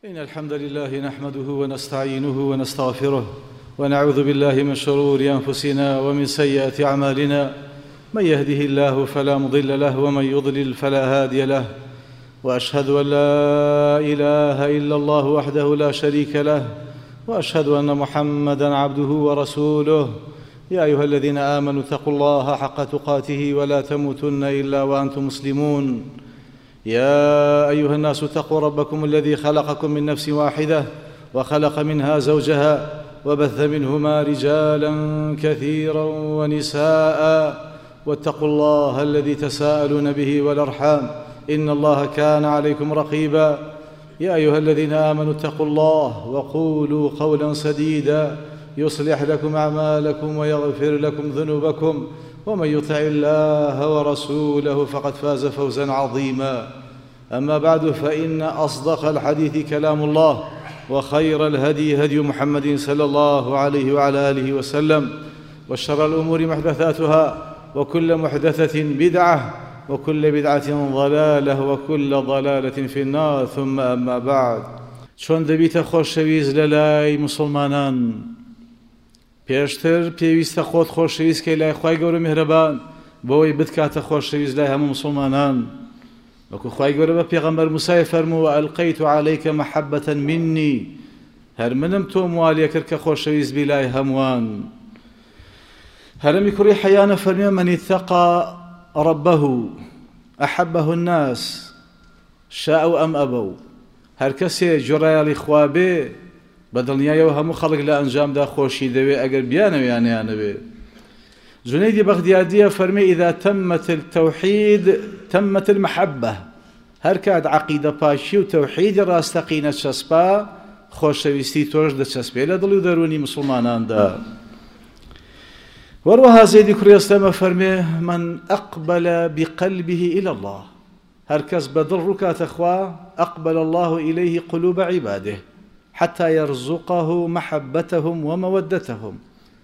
إن الحمد لله نحمده ونستعينه ونستغفره ونعوذ بالله من شرور أنفسنا ومن سيئات أعمالنا. من يهده الله فلا مضل له ومن يضلل فلا هادي له، وأشهد أن لا إله إلا الله وحده لا شريك له، وأشهد أن محمدًا عبده ورسوله. يا أيها الذين آمنوا اتقوا الله حق تقاته ولا تموتن إلا وأنتم مسلمون. يا أيها الناس اتقوا ربكم الذي خلقكم من نفس واحدة وخلق منها زوجها وبث منهما رجالا كثيرا ونساء، واتقوا الله الذي تساءلون به والأرحام إن الله كان عليكم رقيبا. يا أيها الذين آمنوا اتقوا الله وقولوا قولا سديدا يصلح لكم أعمالكم ويغفر لكم ذنوبكم، ومن يطع الله ورسوله فقد فاز فوزا عظيما. أما بعد، فإن أصدق الحديث كلام الله، وخير الهدي هدي محمد صلى الله عليه وعلى آله وسلم، وشر الأمور محدثاتها، وكل محدثة بدعة، وكل بدعة ضلالة، وكل ضلالة في النار. ثم أما بعد، چۆن دەبیتە خۆشەویست لە لای مسلمانان؟ پێشتر پێویستە خۆت خۆشەویستکەی لای خوای گەورە میهرەبان بۆەوەی بتکاتە خۆشەویست لای هەموو مسلمانان. وەکو خوای گەورە بە پێغەمبەر موسای فەرمووە: ئەلقەیت عەلەیکە مەحەبەتەن منی، هەر منم تۆم والیە کرد کە خۆشەویست بی لای هەمووان. هەرەمی کوڕی حەیانە فەرمووە: من اتقى ربه أحبه الناس شاءوا أم أبوا. هەر کەسێ جۆڕایاڵی خوا بێ بە دڵنیایەوە هەموو خەڵک لە ئەنجامدا خۆشی دەوێ، ئەگەر بیانەوێ یان نەبێ. جونەیدی بەغدادیە فەرمێ: إذا تمت التوحيد تمت المحبة. هەر کات عەقیدە پاشی و تەوحیدی ڕاستەقینە چەسپا، خۆشەویستی تۆش دەچەسپێ لە دڵی و دەرونی مسلماناندا. وەروەها زەیدی کوڕی ئەسلەمە فەرمێ: من أقبل بقلبه إلى الله. هەر کەس بە دڵ ڕووکاتە خوا، أقبل الله إليه قلوب عباده حتى يرزقه محبتهم ومودتهم.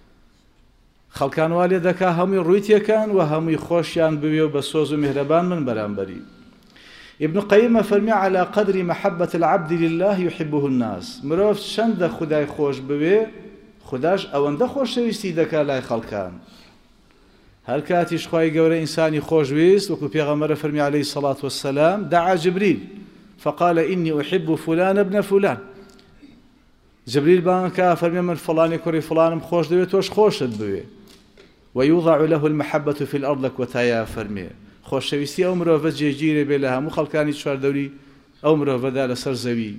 خەڵکان وا لێ دەکا هەمووی ڕووی تێکان و هەمووی خۆشیان بوێ و بە سۆز و میهرەبان من بەرامبەری. ابن قەیمە فەرمی: على قدر محبة العبد لله يحبه الناس. مرۆڤ چەندە خودای خۆش بوێ، خوداش ئەوەندە خۆشەویستی دەکا لای خەڵکان. هەر کاتیش خوای گەورە ئینسانی خۆشویست، وەکو پێغەمبەرە فەرمی عليه الصلاة والسلام: دعا جبريل فقال إني أحب فلان ابن فلان. جبريل بانكا فەرمی: من فلانی کوڕی فلانم خۆش دەوێت، تۆش خۆشت بوێ. ويوضع له المحبة في الأرض كوتايا فرمي. خۆشەویستی ئەو مرۆڤە جێگیرێ بێ لە هەموو خەڵکانی چواردەوری ئەو مرۆڤەدا لەسەر زەوی.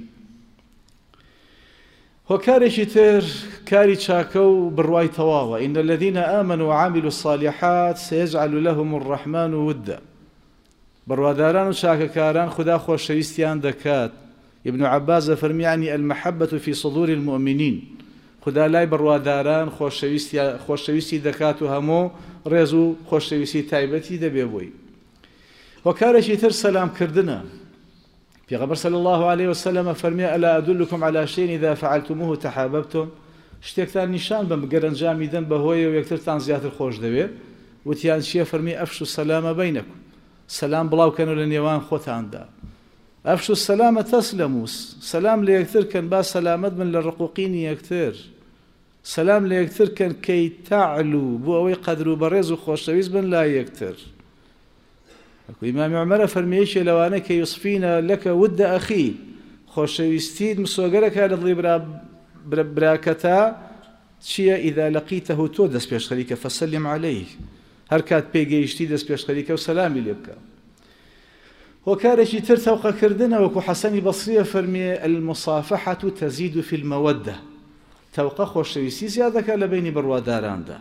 هۆکارێکی تر کاری چاکە و بڕوای تەواوە: إن الذين آمنوا وعملوا الصالحات سيجعل لهم الرحمن ودا. بڕواداران و چاکەکاران خدا خۆشەویستیان دەکات. ابن عباس فەرمی: يعني المحبة في صدور المؤمنين. خدا لای بڕواداران خۆشەویستی دەکات و هەموو ڕێز و خۆشەویستی تایبەتی دەبێ بۆی. هۆکارێکی تر سەلامکردنە. پێغەمبەر صلی الله عليه وسلم فەرمی: ألا أدلكم على شيء إذا فعلتموه تحاببتم. شتێکتان نیشان بەم گەر ئەنجامی دەن بەهۆیە و یەکترتان زیاتر خۆش دەوێت. وتیان چییە؟ فەرمی: ئەفشوا السلام بینکم. سەلام بڵاوکەن لە نێوان خۆتاندا. ئەفشوا السلام تەسلموا. سەلام لە یەکتر کەن، با سەلامەت بن لە ڕقوقینی یەکتر. سەلام لە یەکتر کەن کەی تعلو، بۆ ئەوەی قەدر و بەڕێز و خۆشەویست بن لای یەکتر. ئیمامی عومەرە فەرمیەیەکێ لەوانە کە یوسفینە لەکە ودە ئەخی، خۆشەویستیت مسۆگەرەکە لە دڵی براکەتە چییە؟ ئیذا لەقیتەه، تۆ دەست پێشخەریکە، فەسەلم عەلەیه. هەر کات پێگەیشتی دەست پێشخەریکە و سەلامی لێ بکە. هۆکارێکی تر تەوقەکردنە، وەکو حەسەنی بەسریە فەرمیێ: المصافحة تزيد في المودة. تەوقە خۆشەویستی زیاد دەکات لە بینی بڕواداراندا.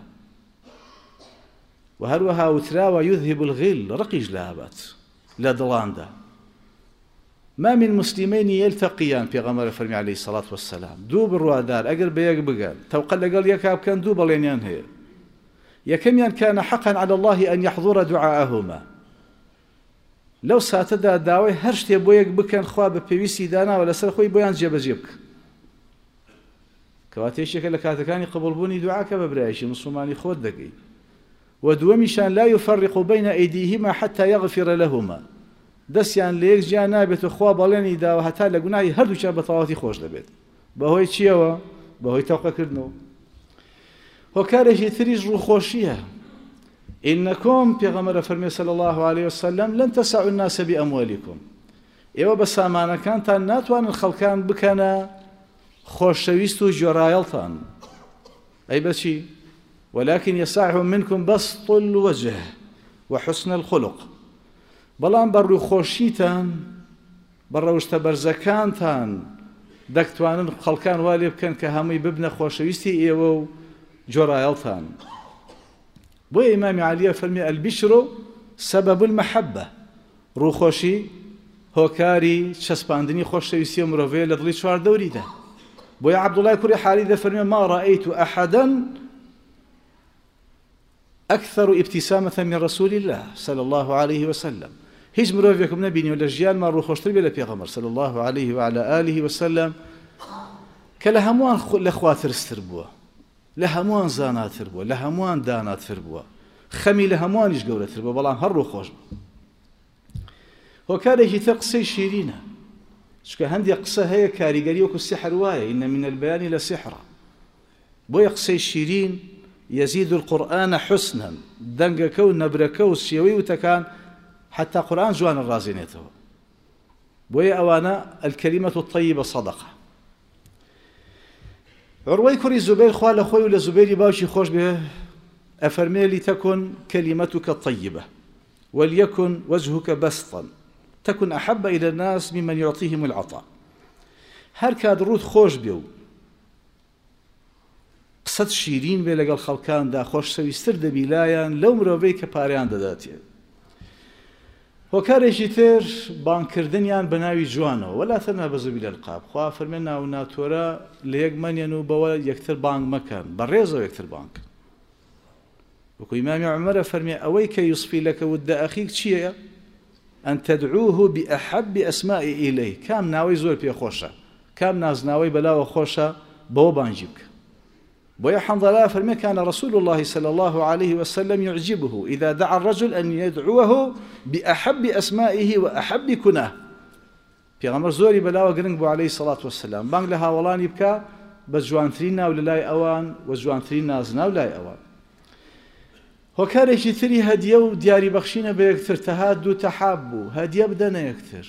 و هەروەها وتراوە: يذهب الغل، ڕقیش لە هەبات لە دڵاندا. ما من مسلمين يلتقيان، پێغەمبەر فەرمی عليه الصلاة والسلام: دوو بڕوادار ئەگەر بە یەک بگەن، تەوقە لەگەڵ یەکا بکەن، دوو بەڵێنیان هەیە. یەکەمیان: كان حقا على الله أن يحضر دعاءهما. لەو ساتەدا داوای هەر شتێ بۆ یەک بکەن، خوا بە پێویستی داناوە لەسەر خۆی بۆیان جێبەجێ بکە. کەواتێشێکە لە کاتەکانی قبولبوونی دوعاکە بە برایشی مسلمانی خۆت دەگەی. ودومشان لا يفرق بين أيديهما حتى يغفر لهما. دەستیان لە یەک جیان نابێت و خوا بەڵێنی داوە هەتا لە گوناهی هەردووچیان بە تەواوەتی خۆش دەبێت. بەهۆی چیەوە؟ بەهۆی تەوقەکردنەوە. هۆکارێکی تریش ڕووخۆشیە. ئینەکۆم پێغەمبەر فەرمێ صلی الله عليه وسلم لەن تەسعوا الناس بأموالكم. ئێوە بە سامانەکانتان ناتوانن خەڵکان بکەنە خۆشەویست و جۆرایەڵتان. ئەی بەچی؟ ولكن يسعهم منكم بسط الوجه وحسن الخلق. بەڵام بە ڕووخۆشیتان بە ڕەوشتە بەرزەکانتان دەکتوانن خەڵکان وا لێ بکەن کە هەمووی ببنە خۆشەویستی ئێوە و جۆرایەڵتان. بۆیە ئیمامی عەلیە فەرمێ البشر سبب المحبة. ڕووخۆشی هۆکاری چەسپاندنی خۆشەویستی مرۆڤەیە لە دڵی چواردەوریدا. بۆیە عەبدوڵای کوڕی حاری دەفەرمێ ما رأيت أحدا أكثر ابتسامة من رسول الله صلى الله عليه وسلم. هیچ مرۆڤێکم نەبینی و لە ژیانمان ڕووخۆشتر بێ لە پێغەمبەر صلى الله عليه وعلى آله وسلم کە لە هەمووان لە خوا ترستر بووە، لە هەمووان زاناتر بووە، لە هەمووان داناتر بووە، خەمی لە هەمووانیش گەورەتر بووە، بەڵام هەر ڕووخۆش بوو. هۆکارێکی تر قسەی شیرینە، چونکە هەندێک قسە هەیە کاریگەری وەکو سحر وایە، ئین من البیان لسحرا. بۆیە قسەی شیرین يزيد القرآن حسنا، دەنگەکە و نەبرەکە و شێوەی وتەکان حتى قرآن جوان الرازينيته. بويا أوانا الكلمة الطيبة صدقة. عروي كوري زبير خوال أخوي ولا زبيري باوشي خوش به أفرمي لتكن كلمتك طيبة وليكن وجهك بسطا تكن أحب إلى الناس ممن يعطيهم العطاء. هر كاد رود خوش بيو قصد شيرين بي لقل خلقان دا خوش سويستر دبيلايان لو مروبي كباريان داداتي. هۆکارێکی تر بانکردنیان بە ناوی جوانەوە ولا تەنها بە زوبیل القاب. خوا فەرمێ ناو ناتۆرە لە یەک مەنێن و بەوە یەکتر بانگ مەکەن، بەڕێزەوە یەکتر بانگ. وەکو ئیمامی عومەرە فەرمێ ئەوەی کە یوسفی لەکە ودە ئەخیک چییە؟ ئەن تەدعوه بأحب أسماء إليه. کام ناوەی زۆر پێخۆشە، کام نازناوەی بەلاوە خۆشە، بەوە بانگی بکە. بويا حنظلة فرمي كان رسول الله صلى الله عليه وسلم يعجبه إذا دعا الرجل أن يدعوه بأحب أسمائه وأحب كناه. پیغمبر زوري بلاوة قرنق بو عليه الصلاة والسلام بانگ لها ولان يبكى بس جوانترين ولاي أوان وجوانترين نازنا ولاي أوان. هۆکارێکی تری هەدیە و دیاری بەخشینە بە یەکتر تەهاد و تەحاب بوو. هەدیە بدەنە یەکتر،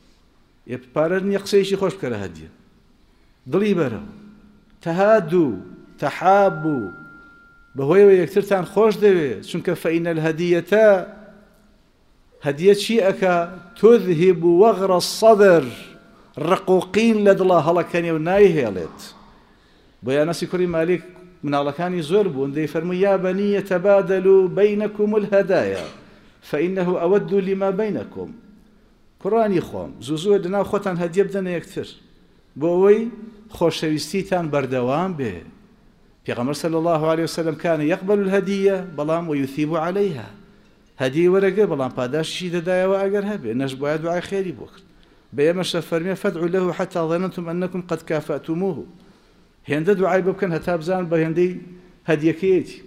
پارە نییە قسەیەکی خۆش بکەرە هەدیە، دڵی بەرەوە. تەهاد و تەحاب بوو بەهۆیەوە یەکترتان خۆش دەوێت، چونکە فەئین الهەدیەتە هەدیە چی ئەکا؟ تذهب وەغرە الصەدر، ڕقوقین لە دڵە هەڵەکەنێ و نایهێڵێت. بۆ یانەسی کوڕی مالیک مناڵەکانی زۆر بوون دەیفەرمووی یا بەنی تەبادلوا بەینەکم الهەدایا فەئینەه ئەوەد لما بەینەکم. کوڕانی خۆم زوو لەناو خۆتان هەدیە بدەنە یەکتر بۆ ئەوەی خۆشەویستیتان بەردەوام بێ. پیغمبر صلى الله عليه وسلم كان يقبل الهدية بلام ويثيب عليها. هدية ورقة بلام پاداش شي ددايا وأجر هبه نجبوا دعاء خيري بوكر. بيمش فرمي فادعوا له حتى ظننتم أنكم قد كافأتموه. هند دعاء بكن هتابزان بهندي هدية كيتي.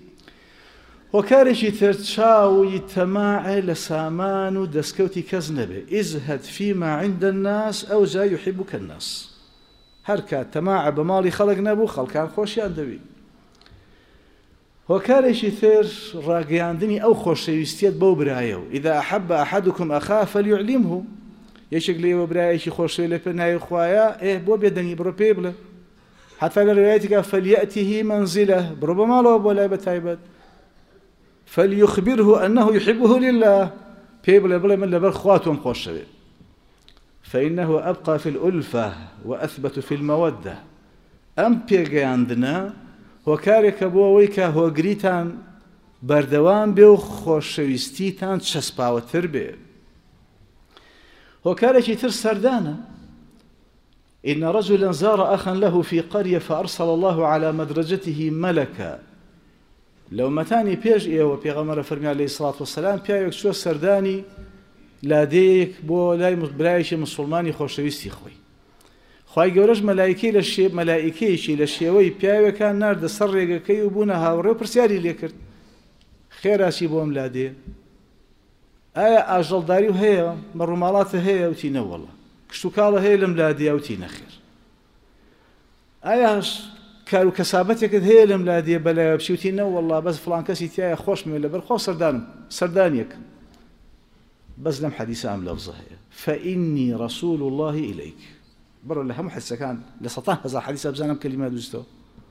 وكارشي ترتشاوي تماعي لسامان دسكوتي كزنبه ازهد فيما عند الناس أو جا يحبك الناس. هركا تماعي بمالي خلق نبو خلقان خوشيان دبي. هۆکارێکی تر ڕاگەیاندنی ئەو خۆشەویستیت بەو برایەوە. إذا أحب أحدكم أخاه فليعلمه. یەکێک لێوە برایەکی خۆشەوی لە پێ ناوی خوایە بۆ بێدەنگی بڕۆ پێ بڵێ. حتا لە ڕوایەتێکا فليأته منزله، بڕۆ بە ماڵەوە بۆ لای بەتایبەت. فليخبره أنه يحبه لله، پێ بڵێ من لەبەر خوا تۆم خۆشەوێ. فإنه أبقى في الألفة وأثبت في المودة. ئەم پێگەیاندنە هۆکارێکە بۆ ئەوەی کە هۆگریتان بەردەوام بێ و خۆشەویستیتان چەسپاوەتر بێ. هۆکارێکی تر سەردانە. إن رجلا زار أخا له في قرية فأرسل الله على مدرجته ملكا. لو متاني پێش ئێوە پێغەمبەر فەرمی عليه الصلاة والسلام پیاوێک چووە سەردانی لادەیەک بۆ لای برایەکی مسلمانی خۆشەویستی خۆی. خوای گەورەش مەلائیکەیەکی لە شێوەی پیاوێکان ناردە سەر ڕێگەکەی و بوونە هاوڕێ و پرسیاری لێ کرد خێراسی بۆم لادێ. ئایا ئاژەڵداری و هەیە مەڕووماڵاتە هەیە وتی نەوەڵڵا کشت و کاڵە هەیە لەم لادیە وتی نەخێر ئایا کار و کەسابەتێکت هەیە لەم لادیە بەلایە بچی وتی نەوەڵڵا بەس فڵان کەسی تایە خۆشمێ لەبەرخۆ سەردانیەک بەس لەم حەدیسە ئەم لەفزە هەیە فإني رسول الله إليك بڕۆ لە هەموو حەدیسەکان لە 100,000 حەدیسە بزانم کەلیمە دوستەوە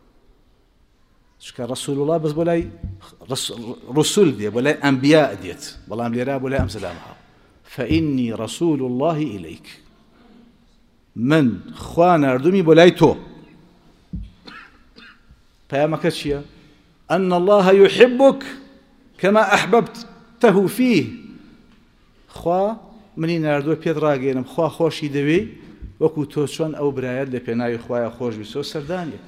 چکە رسول الله بەس بۆ لای رسول دێ بۆ لای ئەنبیا دێت بەڵام لێرا بۆ لای ئەم سەلامەوە فإني رسول الله إليك من خوا ناردومی بۆ لای تۆ پەیامەکە چییە أن الله يحبك كما أحببته فيه خوا منی ناردووە پێت ڕاگەێنم خوا خۆشی دەوێ وەکو تۆ چۆن ئەو برایەت لە پێناوی خوایە خۆش بیستەوە سەردانیە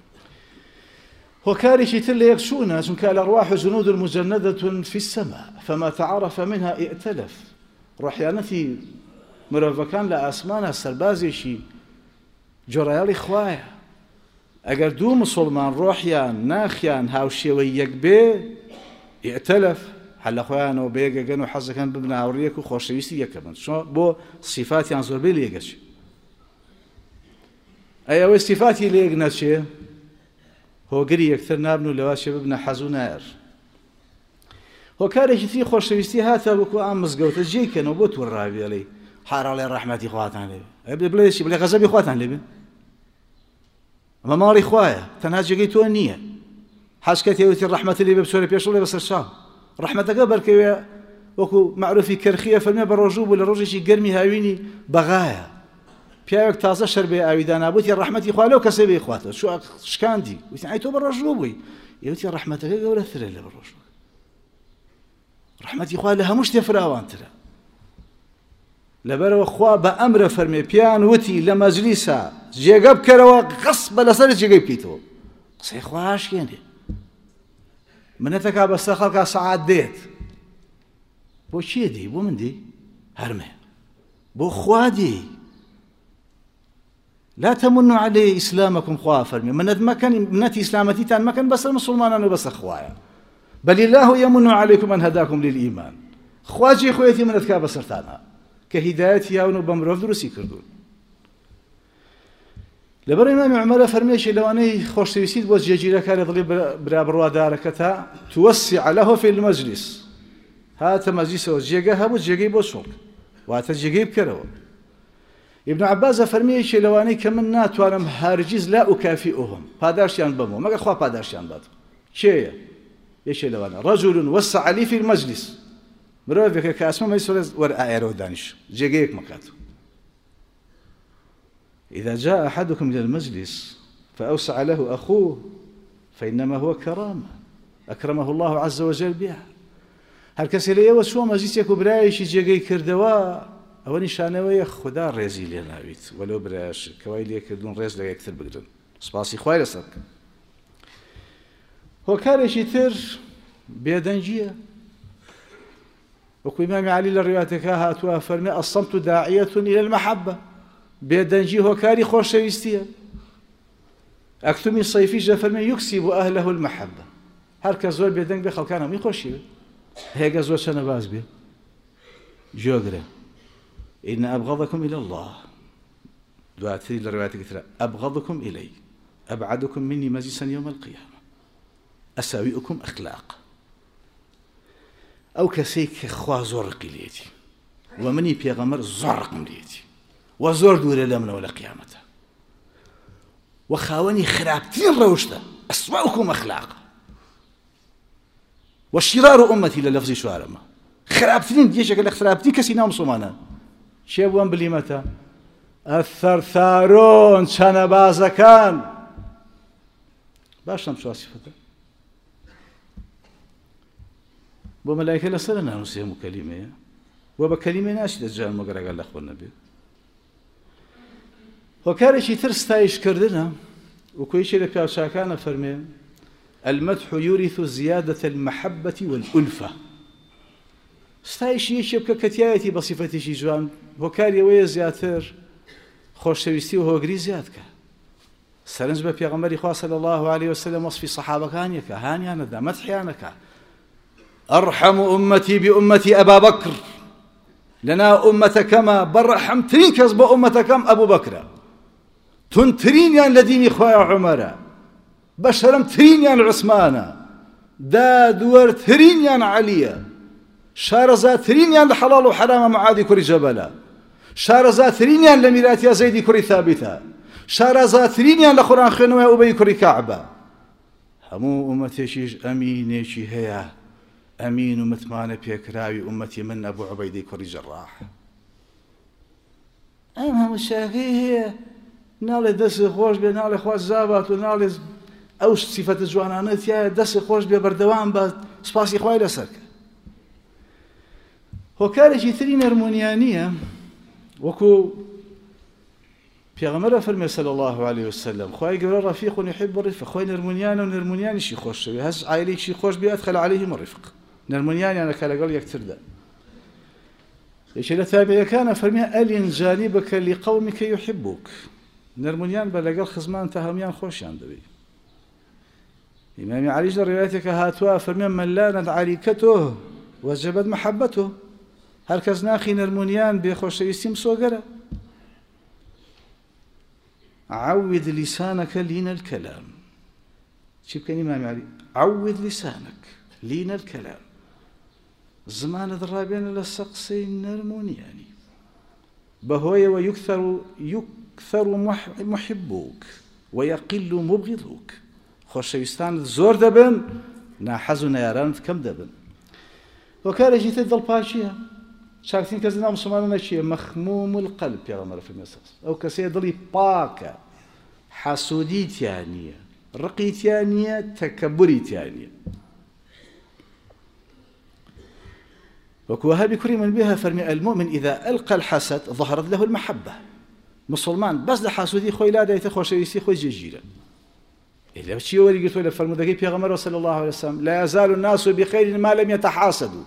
هۆکارێکی تر لە یەکچوونە چونکە الأرواح جنود مجندة في السماء فما تعرف منها ائتلف ڕۆحیانەتی مرۆڤەکان لە ئاسمانە سەربازێکی جۆرایەڵی خوایە ئەگەر دوو مسڵمان ڕۆحیان ناخیان هاوشێوەی یەک بێ ائتلف هەر لە خۆیانەوە بەیەکەگەن و حەزەکەن ببن هاوڕێیەک و خۆشەویستی یەکە بن بۆ سیفاتیان زۆربەی لە یەکەچێ ئەی ئەوەی سیفاتی لە یەک نەچێ هۆگری یەکتر نابن و لەواشێ ببنە حەز و نایەر هۆکارێکی تری خۆشەویستی هاتە وەکو ئام مزگەوتە جێیکەنەوە بۆ تووڕاوێڵەی حاڕاڵێ ڕەحمەتی خواتان لێبێ بڵێشی بڵێ غەزەبی خواتان لێبێ ئەمە ماڵی خوایە تەنها جێگەی تۆ نییە حەزکەت هێوتی ڕەحمەتی لێبێ بچۆرە پێشڵێ بەسەر شام ڕەحمەتەکە بەرکەوێ وەکو معروفی کەرخیە فەرمێ بە ڕۆژوو بوو لە ڕۆژێکی گەرمی هاوینی بەغایە پیاوێک تازە شەر بێ ئاویدا نابوتی ڕەحمەتی خوا لەو کەسێ بێ خواتەوە شو شکاندی وتی ئای تۆ بە ڕۆژوو بووی یوتی ڕەحمەتەکە گەورەترە لە بە ڕۆژوو ڕەحمەتی خوا لە هەموو شتێ فراوانترە لەبەرەوە خوا بە ئەمرە فەرمێ پیان وتی لە مەجلیسە جێگە بکەرەوە غەس بە لەسەر جێگەی بکەیتەوە قسەی خوا هاشکێنێ منەتەکە بەسەر خەڵکا سەعات دێت بۆ چیە دی بۆ من دی هەرمێ بۆ خوا دی لا تمنوا عليه إسلامكم خوا فەرمێ منەتی ئیسلامەتیتان مەکەن بەسەر مسلمانان و بەسەر خوایە بل الله يمن عليكم أن هداكم للإيمان خواجي خويتي من أذكار بسرتانا كهداية ياون بمروف دروسي كردون لبر إمام عمر فرميش لو أني خوش تيسيد بوز جيجيرا كان يضلي برابروا داركتا توسع له في المجلس هات مجلس وجيجا هبو جيجي بوشوك وهات جيجي بكرو ابن عباس فرميش لو أني كمن نات وأنا هارجيز لا أكافئهم باداشيان بمو ما أخوا باداشيان بادو شيء ايش لوانا رجل وسع لي في المجلس مروفك كاسمه ما يسول ورقه دانش جيجيك مكاتو اذا جاء احدكم الى المجلس فاوسع له اخوه فانما هو كرامه اكرمه الله عز وجل بها هر کسی له شو مجلس یک برایش جيجي کردوا او نشانه خدا رزي لناويت ولو براش كويل يكردون رز لا اكثر بقدر سپاسي خويا لسك هۆکارێکی تر بێدەنجیە وەکو ئیمامی عەلی لە ڕیواتەکە هاتووە فەرمێ الصەمت داعیة إلى المحبة بێدەنجی هۆکاری خۆشەویستیە ئەکتومی سەیفیش دەفەرمێ یوکسیب ئەهلەه المەحەبە هەر کە زۆر بێدەنگ بێ خەڵکان هەمووی خۆشی بێ هێگە زۆر چەنە باز بێ جۆگرە إن أبغضكم إلى الله دواتری لە ڕیواتێکی ترە أبغضكم إلي أبعدكم مني مجلسا يوم القيامة أساوئكم أخلاق أو كسيك خوا زرق ليتي ومني بيغمر زرق ليتي وزور دور لمن ولا قيامته وخاوني خرابتين روشته أسوأكم أخلاق وشرار أمتي للفظ شوارما خرابتين ديشك الخرابتين كسينا مسلمانا شيبوان بلي متى الثرثارون شنبازكان باش نمشوا صفته وملائكة لسنا نسيهم كلمة وبكلمة ناشد الجان مقرأ قال لأخوة النبي وكارشي ترستايش كردنا وكويشي لك شاكانا فرمي المدح يورث زيادة المحبة والألفة ستايش يشبك كتياتي بصفتي شي جوان وكاري ويا زياتر خوش تويستي وهو قري زيادك سرنج ببيغمبري خواه صلى الله عليه وسلم وصفي صحابة كانيك هانيانا دا مدحيانك أرحم أمتي بأمتي أبا بكر لنا أمة كما برحم ترين كسب أمة كم أبو بكر تنترين يعني لديني خويا عمر بشرم ترين يعني عثمان دا دور ترين يعني علي شارزا ترين يعني حلال وحرام معاذ كري جبلا شارزا ترين يعني لميلات يا زيد كري ثابتة شارزا ترين يعني لقرآن خنوة يا أبي كري كعبة همو أمتي شيش أمين شي هي أمين ومتمانة بيكراوي أمتي من أبو عبيدة كري جراح أمها مشاكي هي نالي دس خوش بي نالي خوش زابط ونالي أوش صفة جوانانت يا دس خوش بي بردوان با سباسي خواه لسرك وكالجي ترين أرمونيانية وكو پیغمبر فرمي صلى الله عليه وسلم خواه قول رفيق يحب الرفق خواه نرمونيان ونرمونيان شي خوش هز عائلي شي خوش بي أدخل عليهم الرفق نرمونيان أنا كالا يكتر ده إيش التابع كان فرمي ألين جانبك لقومك يحبوك نرمونيان بلقى الخزمان تهميان خوشيان دبي إمام علي جل روايتك هاتوا فرمي من لانت عريكته وجبت محبته هركز ناخي نرمونيان بخوش يستيم سوغرة عود لسانك لين الكلام شو كان إمام علي عود لسانك لين الكلام زمان الضرابين للسقسي نرمونياني بهوي ويكثر محبوك ويقل مبغضوك خوشويستان زور دبن ناحزو نياران كم دبن وكان جيت الضلباشيه شاكتين كزنا مسلمان شيء مخموم القلب يا غمر في المساس او كسيدلي باكا حسوديت يعني رقيت يعني تكبريت يعني وكوها بكريم بها فرمي المؤمن إذا ألقى الحسد ظهرت له المحبة مسلمان بس ده حسودي خوي لا ده يتخوش يسي خوي جيجيلا إذا بشي وري قلت له فرمودكي بيغمر صلى الله عليه وسلم لا يزال الناس بخير ما لم يتحاسدوا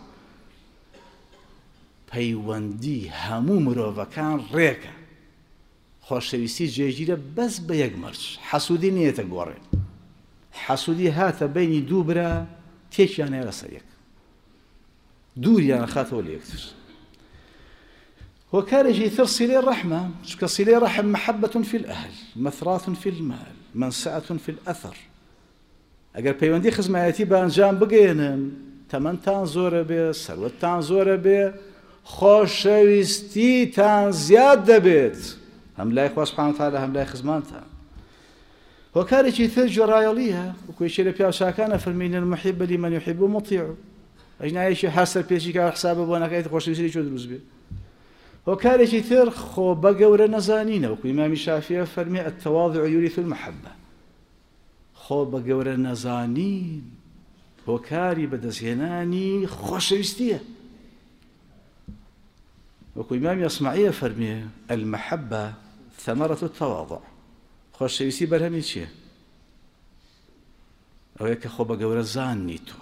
پەیوەندی هەموو مرۆڤەکان ڕێکە خۆشەویستی جێگیرە بەس بە یەک مەرج حەسوودی نیەتە گۆڕێن حەسوودی هاتە بینی دوو برا تێکیان هەیە لەسەر یەک دووریان خاتەوە لە یەکتر وكارجي تر صلة الرحمة شك صلة رحم محبة في الأهل مثراث في المال منسعة في الأثر أجر بيوندي خزماتي بانجام بقينن تمنتان زورة بي سروتان زورة بي خوشويستي تان زيادة بيت هم لا يخوى سبحانه وتعالى هم لا يخزمانتان وكارجي تر جرايليها وكويشي لبيا شاكانا فرمين المحب لمن يحب مطيعه أجنا يشي حاسر بيشي كار حسابه وانا كايت خوشويستي شو دروز بي وكارجي تر خو بقور نزانين وكو إمام الشافعي فرمي التواضع يورث المحبة خو بقور نزانين وكاري بدزيناني خوشويستيه وكو إمام يصمعية فرمي المحبة ثمرة التواضع خوشويستي برهمي چيه أو يكا خو بقور زانيتو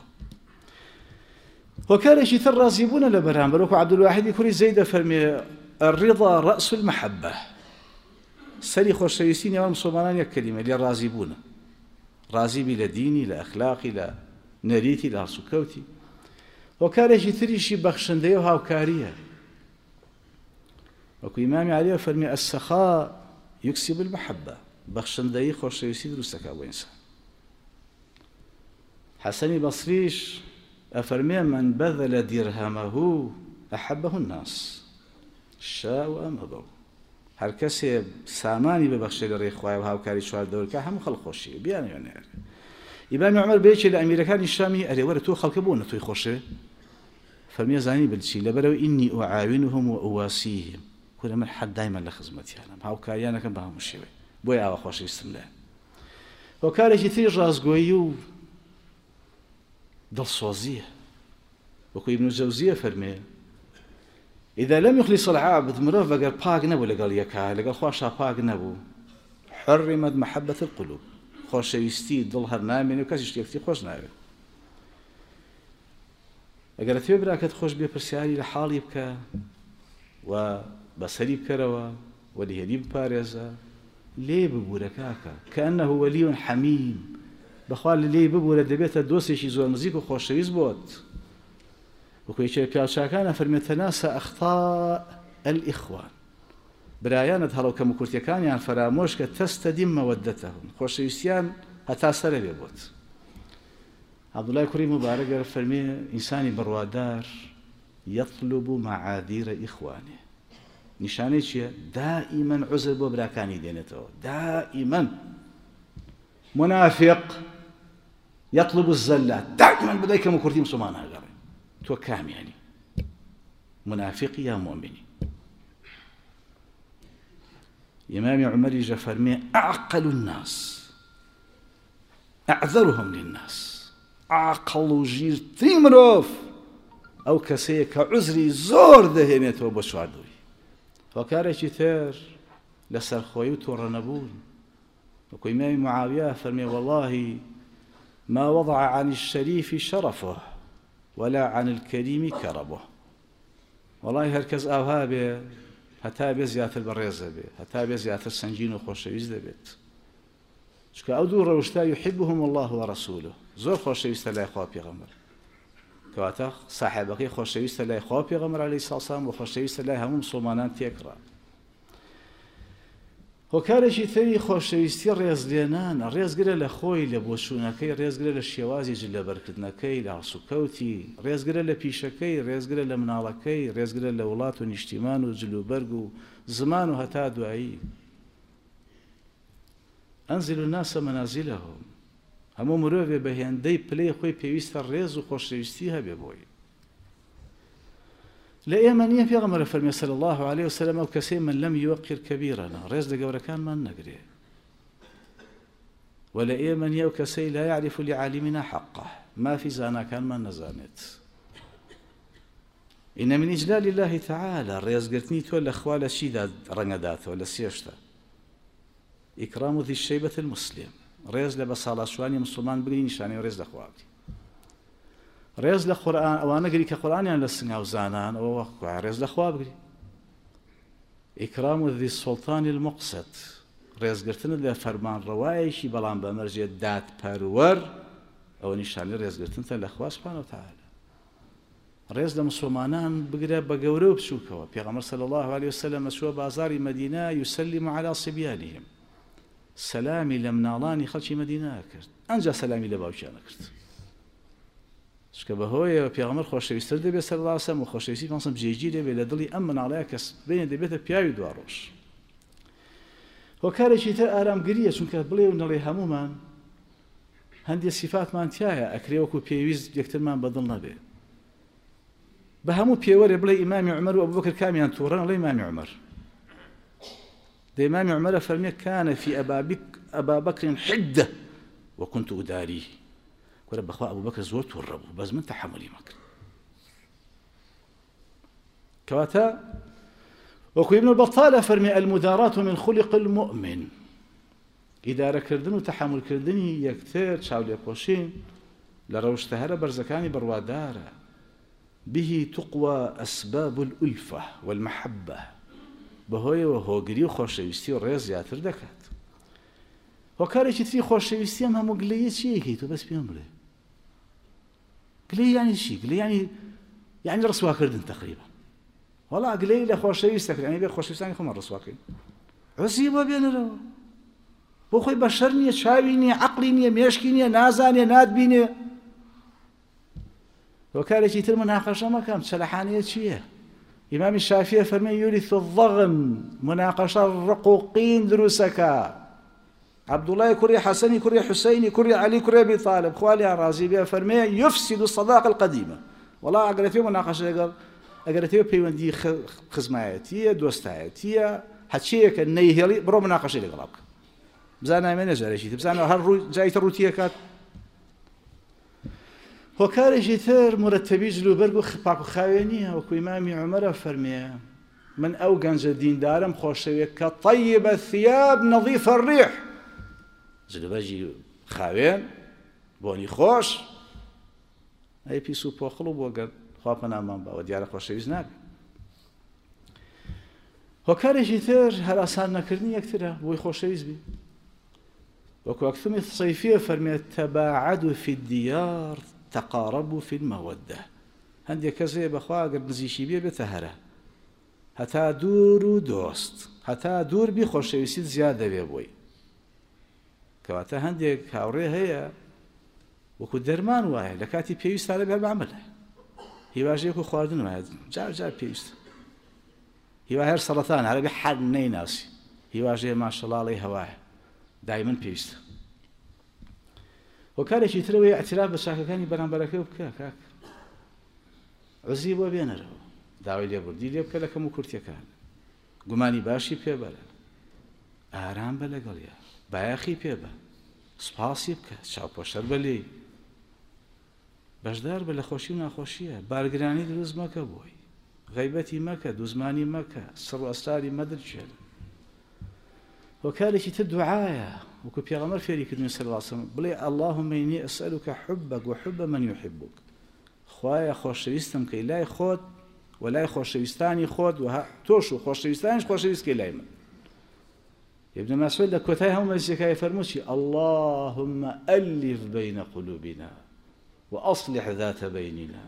وكان يشتر رازيبون لبرامبر وكو عبد الواحد يكون زيد فرمي الرضا رأس المحبة سري خوشويستين يوم صومانان يكلمة للرازيبون رازيبي لديني لأخلاقي لنريتي لرسوكوتي وكان يشتري شي بخشندية وهاوكارية وكو إمامي عليه فرمي السخاء يكسب المحبة بخشندية خوشويستي دروستكا وإنسان حسني بصريش أفرمي من بذل درهمه أحبه الناس شاء أم أبوا هر کسی سامانی ببخشه لري خواه و هاوکاری شوار دور که هم خلق خوشی بیان يعني إمام عمر بيجي لأمريكان الشامي أري ورا تو خلق بونا توي خوشه فرمي زاني بالشي لبلو إني أعاونهم وأواسيهم كل من حد دائما لخدمتي أنا هاوكاري أنا كم بهم الشيء بوي أوا خوشي استملا وكان يجي تري رازقويو دلصوزيه وكو ابن الجوزية فرمي إذا لم يخلص العابد مرافق قال باق نبو لقال يكا لقال خواشا باق نبو حرمت محبة القلوب خوش يستي ظلها نامين وكاس يشتي خوش نامين أقال تبرا كد خوش بيه برسياري لحالي بكا وبصري بكروا وليه بباريزا ليه ببوركاكا كأنه ولي حميم بخوال ليه ببورا دبيت الدوسي شي زور مزيك وخوش يزبوت وكويشي بياشاكانا فرميتناسى أخطاء الإخوان برایانت هەڵەو کەم و کورتەکانیان فرامۆش کە تەستەدیم مەوەدەتەهم خۆشەویستیان هەتا سەرە بێ بۆت. عەبدوڵای کوڕی موبارەک فەرمێ ئینسانی بڕوادار یەطلب مەعاذیرە ئیخوانێ. نیشانەی چییە؟ دائیمەن عوزر بۆ براکانی دێنێتەوە، دائیمەن. منافق یەطلب الزەلات، دائیمەن بەدای کەم و کورتی مسلمان هەگەڕێ. تۆ کامیانی؟ منافقی یا مؤمنی؟ إمام عمر جفرمي أعقل الناس أعذرهم للناس عقل جير تيمروف أو كسيك عذري زور ذهنيته وبشواردوي وكارشي ثير لسر خويوت ورنبون وكو إمام معاوية فرمي والله ما وضع عن الشريف شرفه ولا عن الكريم كربه. والله هركز أوهابه هەتا بێ زیاتر بەڕێز دەبێت، هەتا بێ زیاتر سەنگین و خۆشەویست دەبێت. چونکە ئەو دوو ڕەوشتە یحبهم الله وەرەسوولوه، زۆر خۆشەویستە لای خوا پێغەمبەر، کەواتە ساحێبەکەی خۆشەویستە لای خوا پێغەمبەر عەلەیهی سەڵام و خۆشەویستە لای هەموو موسڵمانان تێکڕا. هۆکارێکی تری خۆشەویستی ڕێزلێنانە، ڕێزگرە لە خۆی، لە بۆچوونەکەی، ڕێزگرە لە شێوازی جلەبەرکردنەکەی، لە هەڵسوکەوتی، ڕێزگرە لە پیشەکەی، ڕێزگرە لە مناڵەکەی، ڕێزگرە لە وڵات و نیشتیمان و جلوبەرگ و زمان و هەتا دوایی. ئەنزل الناس منازلهم، هەموو مرۆڤێ بە هێندەی پلەی خۆی پێویستە ڕێز و خۆشەویستی هەبێ بۆی. لە ئێمە نییە پێغەمبەر فەرمێ صلی الله عليه وسلم ئەو کەسەی من لەم یوەقر کەبیرەنا، ڕێز لە گەورەکانمان نەگرێ. و لە ئێمە نییە ئەو کەسەی لا يعرف لعالمنا حقه، مافی زاناکانمان نەزانێت. إن من إجلال الله تعالى ڕێزگرتنی تۆ لە خوا لە چیدا ڕەنگەداتەوە؟ لە سێشتە. ئیکرام ذی الشەیبة المسلم، ڕێز لە بەساڵاتشوانی مسلمان بگری، نیشانەی ڕێز لە خوا بگری. ڕێز لە قورئان، ئەوانە گری کە قورئانیان لە سنگاو زانان، ئەوە ڕێز لە خوا بگری. ئیکرام ذی السوڵطان المقسط، ڕێزگرتنت لە فەرمانڕەوایەکی بەڵام بەمەرجێ دادپەروەر، ئەوە نیشانەی ڕێزگرتنتە لە خوا سوبحانه وتعالى. ڕێز لە مسلمانان بگرە بە گەورە و بچووکەوە. پێغەمبەر صلی الله عليه وسلم چووە بازاری مەدینە یسلم على صبیانهم، سەلامی لە مناڵانی خەڵکی مەدینە کرد، ئەنجا سەلامی لە باوکیانە کرد. چکە بەهۆیەوە پێغەمبەر خۆشەویستتر دەبێت صلی الله عليه وسلم و خۆشەویستی پێغەمبەر بجێگیر دەبێت لە دڵی ئەم مناڵەیە کە بینێ دەبێتە پیاوی دوا ڕۆژ. هۆکارێکی تر ئارامگریە، چونکە بڵێ و نەڵێ هەمومان هەندێک سیفاتمان تایە، ئەکرێ وەکو پێویست یەکترمان بەدڵ نەبێ. بە هەموو پێوەرێ بڵێ ئیمامی عومەر و ئەبوبەکر کامیان تووڕە، نەڵێ ئیمامی عومەر. دە ئیمامی عومەرە فەرمێ كان في أبا بكر حدة وكنت أداريه. كورا بخوا أبو بكر زور توڕە بەس من تحملی مەکرد. كواتا وەکو ابن البطالە فەرمێ المداراة من خلق المؤمن، ئیدارەکردن و تەحملکردنی یەکتر، چاو لێپۆشین لە ڕەوشتە هەرە بەرزەکانی بڕوادارە. به تقوى أسباب الألفة والمحبة، بەهۆیەوە هۆگری و خۆشەویستی و ڕێز زیاتر دەکات. هۆکارێکی تری خۆشەویستی ئەم هەموو گلەیە چیەکەی تۆ بەس پێم بڵێ؟ گلەی یانی چی؟ گلەی یانی ڕسواکردن تقریبا. وەڵا گلەی لە خۆشەویستەکرد، یانی بێ خۆشەویستانی خۆمان ڕسواکەین. عوزی بۆ بێنەرەوە، بۆ خۆی بەشەر نییە، چاوی نییە، عەقلی نییە، مێشکی نییە، نازانێ، ناتبینێ. هۆکارێکی تر مناقەشە مەکەم، چەلەحانەیە چییە؟ ئیمامی شافیە فەرمێ یوریث الضغن، مناقەشە ڕق و قین دروستەکە. عەبدوڵای کوڕی حەسەنی کوڕی حوسەینی کوڕی عەلی کوڕی ئەبی طالب خوا لیان ڕازی بێ فەرمێ یفسد الصداقة القدیمة. وەڵا ئەگەرەتێ مناقەشە لەگەڵ، ئەگەرەتێ پەیوەندی خزمایەتیە، دۆستایەتیە، هەچیەکە نەیهێڵی، بڕۆ مناقەشەی لەگەڵا بکە. بزانە ئەمێ نەجارێکی تر، بزانە هەر ڕووی جایتە ڕووتیەکات. هۆکارێکی تر مرتبی جلوبەرگ و پاک و خاوێنیە، وەکو ئیمامی عومەرە فەرمێ من ئەو گەنجە دیندارم خۆشەوێت کە طیب الثياب نظيف الريح، جلوبەرگی خاوێن، بۆنی خۆش، ئەی پیس و پۆخڵ و بۆگەر خوا پەنامان باوە دیارە خۆشەویست نابێت. هۆکارێکی تر هەراسان نەکردنی یەکترە بۆی خۆشەویست بی. وەکو ئەکتومی سەیفیە فەرمێت تەباعدوا في الديار تقاربوا في المودة، هەندێک کەسێ بەخوا ئەگەر نزیشی بێتە هەرە هەتا دوور و دۆست هەتا دوور بی خۆشەویستیت زیاد دەبێ بۆی کەواتە هەندێک هاوڕێ هەیە وەکو دەرمان وایە لە کاتی پێویستانە بێ بەعمەلە هیواژەیەک و خواردن وایە جار جار پێویستە هیوا هەر سەڵەتان هەرە بێ حەد نەیناسی هیواژەیە ماشەڵاڵی هەوایە دایمەن پێویستە و کارێکی ترەوەی ئەتراف بە چاکەکانی بەرامبەرەکە بکە کاک عوزی بۆ بێنەرەوە داوای لێبوردی لێ بکە لە کەم و کورتیەکان گومانی باشی پێبەرە ئارام بە لەگەڵیە بایەخی پێبە سوپاسی بکە چاوپۆشەر بە لێی بەشدار بە لە خۆشی و ناخۆشیە بارگرانی دروست مەکە بۆی غەیبەتی مەکە دوزمانی مەکە سڕ و ئەسراری مەدرچێن و کارێکی تر دوعایە وەکو پێغەمبەر فێری کردوین سەڵ الله عەلەیه بڵێ اللهم إني أسألك حبك وحب من يحبك خوایە خۆشەویستم کەی لای خۆت و لای خۆشەویستانی خۆت و تۆش و خۆشەویستانیش خۆشەویست کەی لای من ابن مسعود لە کۆتای هەموو مەجلیسەکەی فەرمووی اللهم ألف بين قلوبنا وأصلح ذات بيننا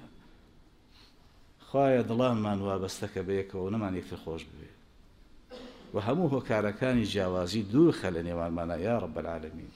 خوایە دڵانمان وابەستەکە بە یەکەوە و نەمان یەکتر خۆش بوێ و هەموو هۆکارەکانی جیاوازی دوور خە لە نێوانمانە یا رب العالمین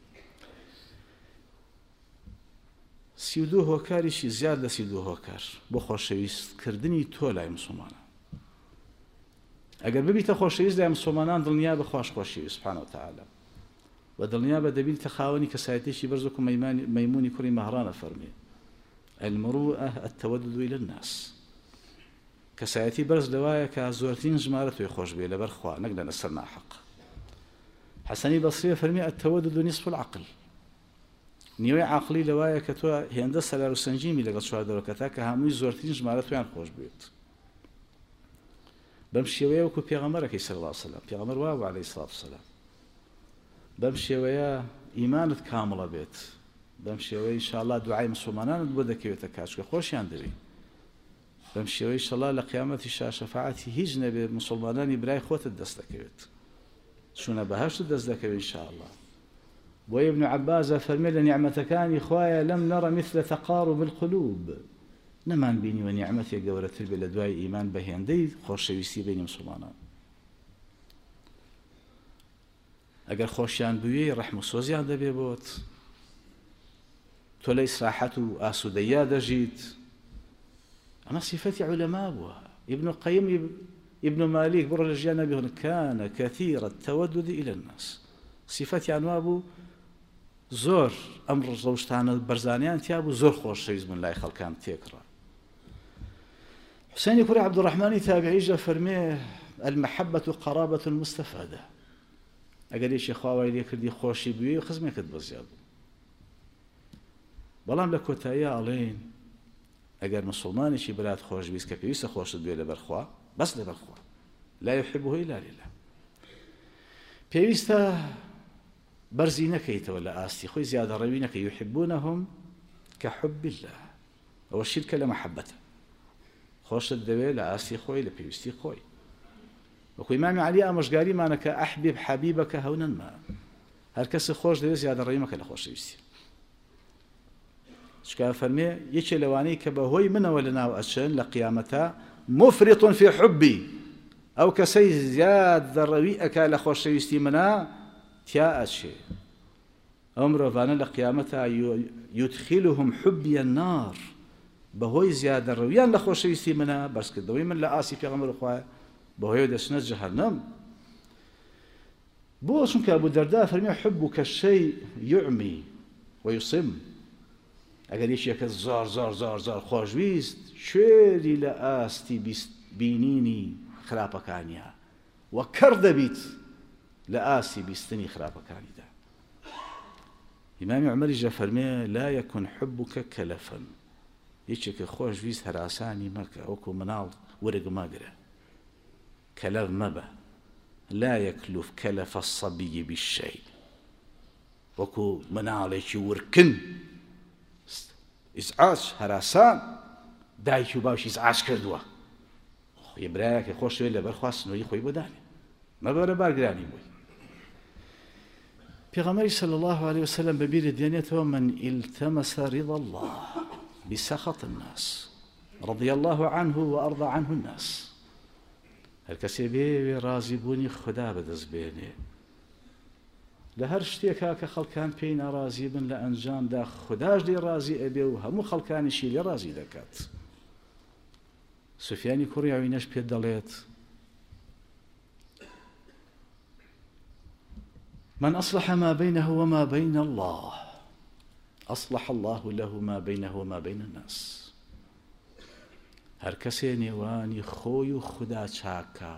32 هۆکاریشی زیاد لە 32 هۆکار بۆ خۆشەویستکردنی تۆ لای مسلمانە ئەگەر ببیتە خۆشەویست لای مسلمانان دڵنیا بە خوش خۆشی سبحانه وتعالى و دڵنیا بە دەبیتە خاوەنی کەسایەتێکی بەرز وەکو مەیمونی کوڕی مەهرانە فەرمێ المروءة التودد إلى الناس کەسایەتی بەرز لەوایە کە زۆرترین ژمارە تۆی خۆش بێ لەبەر خوا نەک لە نەسەر ناحەق حەسەنی بەسریە فەرمی التودد نصف العقل نیوەی عقلی لەوایە کە تۆ هێندە سەلار و سەنجیمی لەگەڵ چواردەوەکەتا کە هەمووی زۆرترین ژمارە تۆیان خۆش بێت بەم شێوەیە وەکو پێغەمبەرەکەی صلی الله علیه وسلم پێغەمبەر وا بوو عەلەیهی السەڵاتو وەسەلام بەم شێوەیە ئیمانت کامڵە بێت بەم شێوەیە ئینشاءالله دوعای مسلمانانت بۆ دەکەوێتە کاچکە خۆشیان دەوێ بەم شێوەیە ئینشاءالله لە قیامەتی شەفاعەتی هیچ نەبێ مسلمانانی برای خۆتت دەست دەکەوێت چوونە بەهەشت دەست دەکەوێت ئینشاءالله بۆیە ابن عباس فەرمێ لە نیعمەتەکانی خوایە لەم نەڕە مثل تەقارب القلوب نەمان بینیوە نیعمەتێک گەورەتر بێ لە دوای ئیمان بە هێندەی خۆشەویستی بینی مسلمانان ئەگەر خۆشیان بوێ ڕەحم و سۆزیان دەبێ بۆت تۆ لە ئیسراحەت و ئاسوودەییا دەژیت ئەمە صفەتی عولەما بووە ابن القیم ابن مالك بڕە لە ژیان نەبی كان كثير التودد إلى الناس صفەتیان وا بوو زۆر ئەم ڕۆژتانە بەرزانیان تیا بوو زۆر خۆشەویست بوون لای خەڵکان تێکڕا حسینی کوڕی عەبدوڕەحمانی تابعیژە فەرمێ المحبة قرابة مستفادة ئەگەر یەکی خواوای لێ کردی خۆشی بوێ خزمێکت بە زیاد بوو بەڵام لە کۆتاییە ئەڵێن ئەگەر مسلمانێکی برات خۆشویست کە پێویستە خۆشت بوێ لەبەر خوا بەس لەبەر خوا لا يحبه إلا لله پێویستە بەرزی نەکەیتەوە لە ئاستی خۆی زیادە ڕەوی نەکەی يحبونهم كحب الله ئەوە شیرکە لە مەحەبەتە خۆشت دەوێت لە ئاستی خۆی لە پێویستی خۆی وەکو ئیمامی عەلی ئامۆژگاریمانە کە ئەحبب حەبیبەکە هەونەن ما هەر کەس خۆش دەوێت زیادە ڕەوی مەکە لە خۆشەویستی چکە فەرمێ یەکێ لەوانەی کە بەهۆی منەوە لەناو ئەچن لە قیامەتە مفرط في حبي ئەو کەسەی زیاد دەڕەوی ئەکا لە خۆشەویستی منە تیا ئەچێ ئەو مرۆڤانە لە قیامەتە يدخلهم حبي النار بەهۆی زیادە ڕەویان لە خۆشەویستی منە بەرزکردەوەی من لە ئاسی پێغەمبەر خوایە بەهۆی دەچنە جەهەنەم بۆ چونکە ئەبوو دەردا فەرمێ حبك الشيء يعمي ويصم ئەگەر یەکێکە زۆر زۆر زۆر زۆر خۆشویست شوێری لە ئاستی بینینی خراپەکانیە و کەڕ دەبیت لە ئاسی بیستنی خراپەکانیدا ئیمامی عومەریش فەرمێ لا يكن حبك كلفا یەکێکە خۆشویست هەراسانی مەکە وەکو مناڵ وەرەگ مەگرە کەلەف مەبە لا يكلف كلف الصبي بالشيء وەکو مناڵێکی ورکن ئیزعاج هەراسان دایکی و باوکی ئیزعاج کردووە برایەکە خۆش وێ لەبەر خواستنەوەی خۆی بۆدانێ مەبەرە بارگرانی بووی پێغەمبەری صلی الله عليه وسلم بەبیرت دێنێتەوە من التمس رضا الله بسخط الناس رضي الله عنه وأرضى عنه الناس. هەر کەسێ بێ ڕازیبوونی خوددا بەدەستبێنێ لە هەر شتێکا کە خەڵکان پێی ناڕازی بن لە ئەنجامدا خودداش لێ ڕازی ئەبێ و هەموو خەڵکانیشی لێ ڕازی دەکات. سوفیانی کوڕی عوینەش پێ دەڵێت من أصلح ما بينه وما بين الله أصلح الله له ما بينه وما بين الناس. هەر کەسێ نێوانی خۆی و خوددا چاکە،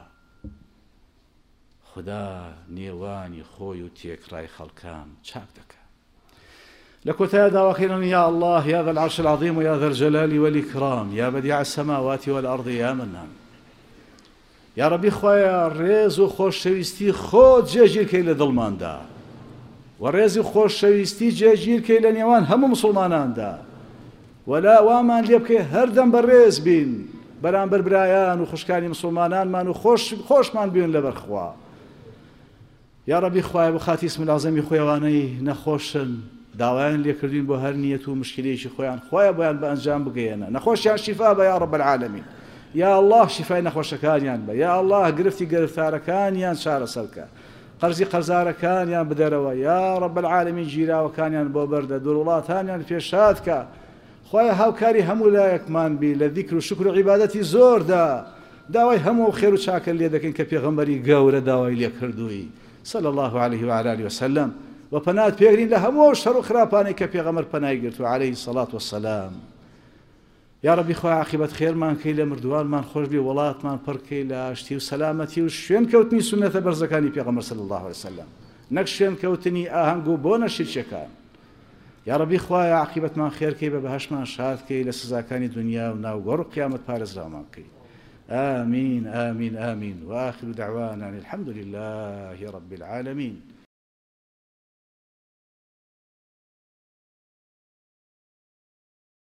خوددا نێوانی خۆی و تێکڕای خەڵکان چاک دەکە. لە کۆتایە داواکەینەوە یا الله يا ذا العرش العظيم ويا ذا الجلال والإكرام يا بديع السماوات والأرض يا منان. یا ربی خوایە ڕێز و خۆشەویستی خۆت جێگیرکەی لە دڵماندا و ڕێزی خۆشەویستی جێگیرکەی لە نێوان هەموو مسلماناندا ولا وامان لێ بکەی هەردەم بەڕێز بین بەرامبەر برایان و خوشکانی مسلمانانمان و خۆشمان بێن لەبەر خوا. یا ربی خوایە بە خاتی اسم العەزەمی خۆیەوانەی نەخۆشن داوایان لێکردوین بۆ هەر نیەت و مشکلەیەکی خۆیان خوایە بۆیان بە ئەنجام بگەێنە، نەخۆشیان شیفا بە یا رب العالمین. یا الله شیفای نەخۆشەکانیان بە، یا الله گرفتی گرفتارەکانیان چارەسەرکە، قەرزی قەرزارەکانیان بدەرەوە، یا رب العالمین گیراوەکانیان بۆ بەردە، دووڕوڵاتانیان پێشادکە. خوایە هاوکاری هەموو لایەکمان بی لە ذیکر و شکر و عیبادەتی زۆردا، داوای هەموو خێر و چاکە لێ دەکەین کە پێغەمبەری گەورە داوای لێ کردووی صلی الله عليه وعلى آله وسلم و پەنات پێگرین لە هەموو شەڕ و خراپانەی کە پێغەمبەر پەنای گرتو عليه الصلاة والسلام. یا ربی خوای عاقبەت خێرمان کەی لە مردووانمان خۆش بێ، وڵاتمان پڕکەی لە شتی و سەلامەتی و شوێن کەوتنی سونەتە بەرزەکانی پێغەمبەر صلی الله عليه وسلم، نەک شوێن کەوتنی ئاهەنگ و بۆنە شیرچەکان. یا ربی خوای عاقبەتمان خێرکەی بە بەهەشتمان شادکەی لە سزاکانی دنیا و ناوگۆڕ و قیامەت پارێزراومان کەی. آمين آمين آمين وآخر دعوانا الحمد لله رب العالمين.